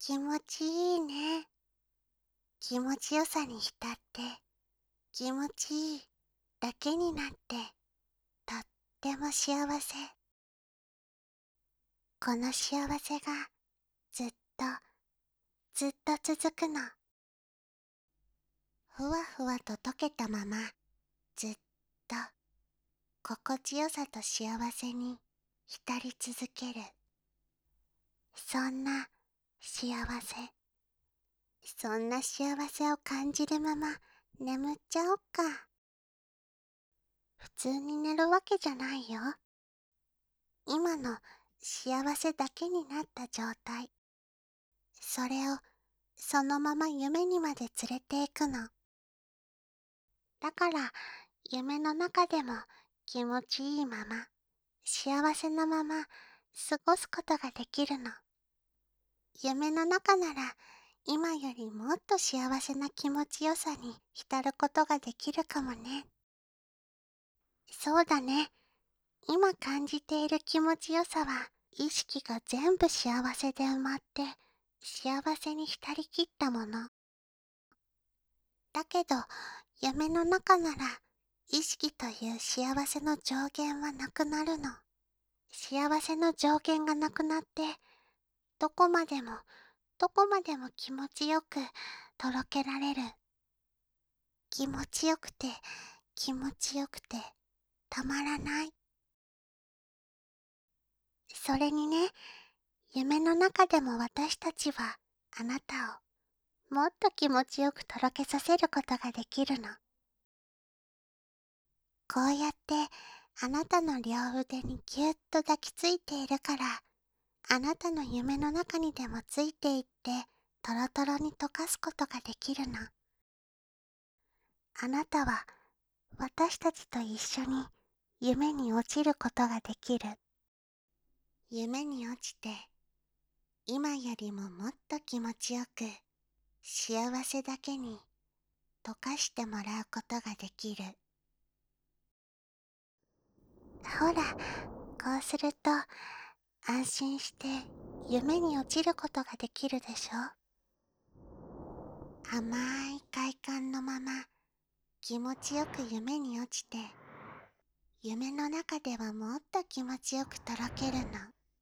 気持ちいいね。気持ちよさに浸って、気持ちいいだけになって、とっても幸せ。この幸せがずっと、ずっと続くの。ふわふわと溶けたまま、ずっと、心地よさと幸せに浸り続ける。そんな幸せ。そんな幸せを感じるまま眠っちゃおっか。普通に寝るわけじゃないよ。今の幸せだけになった状態。それをそのまま夢にまで連れて行くの。だから夢の中でも気持ちいいまま、幸せなまま過ごすことができるの。夢の中なら今よりもっと幸せな気持ちよさに浸ることができるかもね。そうだね。今感じている気持ちよさは意識が全部幸せで埋まって幸せに浸りきったもの。だけど夢の中なら意識という幸せの上限はなくなるの。幸せの上限がなくなってどこまでもどこまでも気持ちよくとろけられる。気持ちよくて気持ちよくてたまらない。それにね、夢の中でも私たちはあなたをもっと気持ちよくとろけさせることができるの。こうやってあなたの両腕にぎゅっと抱きついているから、あなたの夢の中にでもついていってトロトロに溶かすことができるの。あなたは私たちと一緒に夢に落ちることができる。夢に落ちて今よりももっと気持ちよく幸せだけに溶かしてもらうことができる。ほら、こうすると安心して夢に落ちることができるでしょ。甘い快感のまま気持ちよく夢に落ちて、夢の中ではもっと気持ちよくとろけるの。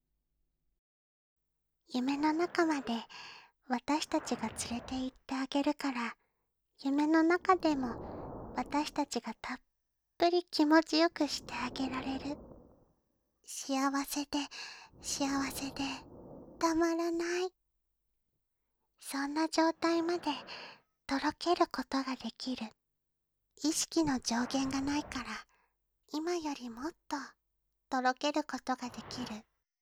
夢の中まで私たちが連れて行ってあげるから、夢の中でも私たちがたっぷり気持ちよくしてあげられる。幸せで幸せでたまらない。そんな状態までとろけることができる。意識の上限がないから、今よりもっととろけることができる。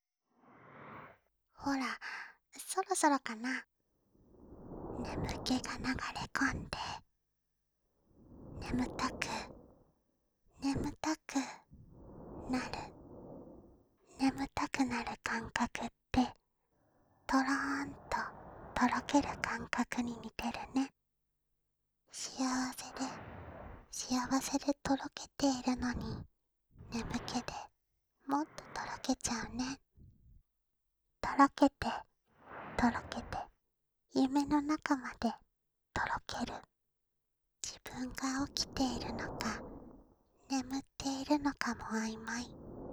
ほら、そろそろかな。眠気が流れ込んで、眠たく、眠たくなる。眠たくなる感覚って、とろーんととろける感覚に似てるね。幸せで、幸せでとろけているのに、眠気でもっととろけちゃうね。とろけて、とろけて、夢の中までとろける。自分が起きているのか、眠っているのかも曖昧。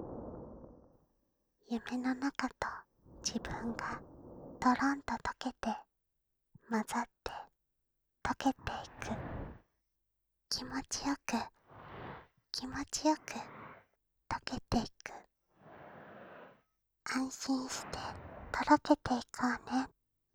夢の中と自分がとろんと溶けて、混ざって溶けていく。気持ちよく、気持ちよく溶けていく。安心してとろけていこうね。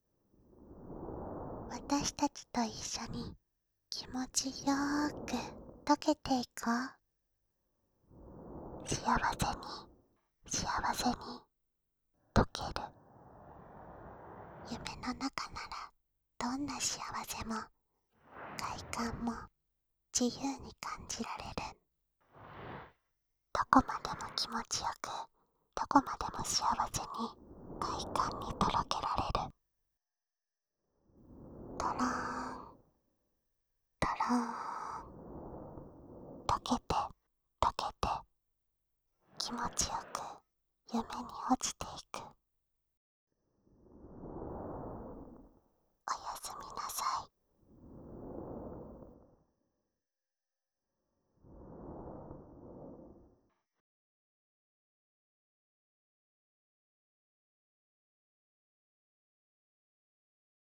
私たちと一緒に気持ちよーく溶けていこう。幸せに、幸せに溶ける。夢の中ならどんな幸せも快感も自由に感じられる。どこまでも気持ちよく、どこまでも幸せに快感にとろけられる。とろーん、とろーん、溶けて、溶けて、気持ちよく夢に落ちてい